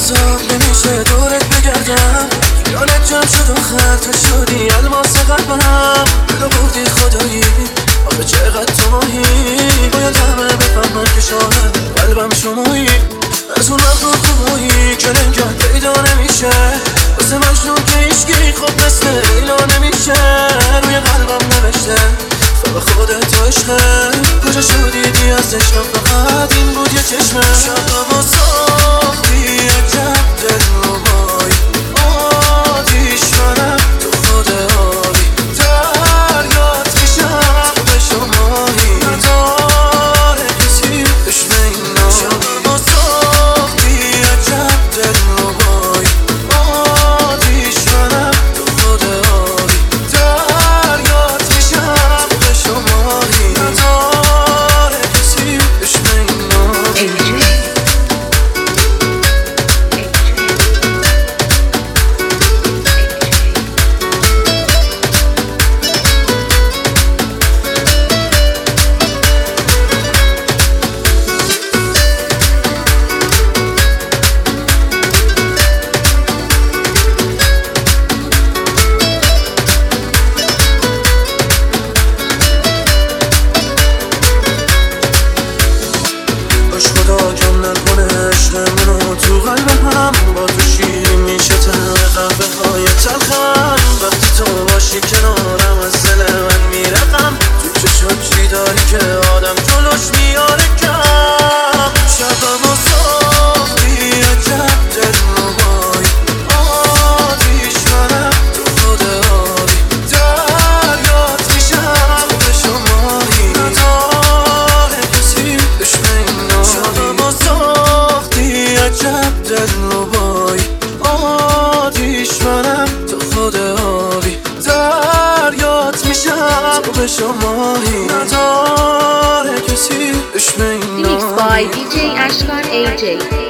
حساب نمیشه دورت بگردم، یادت جمع شد آخر تو شدی الماس قلبم. دلو بردی خدایی آخه چقدر تو ماهی، باید همه بفهمن که شاهد قلبم شمایی. از اون وقت خوبایی که نگاه پیدا نمیشه، واسه مجنون که هیچگی خوب مثل لیلا نمیشه. روی قلبم نوشته فقط خودت تو عشقه، کجا شدیدی از عشقم فقط این بود یه چشمه. شبم و ساختی عجب دلربایی، آتیش منم تو خود آبی، دریات میشم تو به شماهی، نداره کسی عشق اینا. شبم و ساختی عجب دلربایی، آتیش منم تو خود آبی، دریات میشم تو به شماهی، نداره کسی عشق اینا. باش خدا کم نکنه عشقمونو تو قلبم، با تو شیرین میشه تمام قهوه های تلخم. وقتی تو باشی کنارم از دل من میره غم، تو چشم چی داری که آدم جلوش میاره کم. شبم و ساختی عجب دلربایی، آتیش منم تو خود آبی، دریات میشم تو به شماهی، نداره کسی عشق اینا. شبم و ساختی عجب دلربایی، آتیش منم تو خود آبی، دریات میشم تو به شماهی، نداره کسی عشق اینا. Mixed by DJ Ashkan AJ.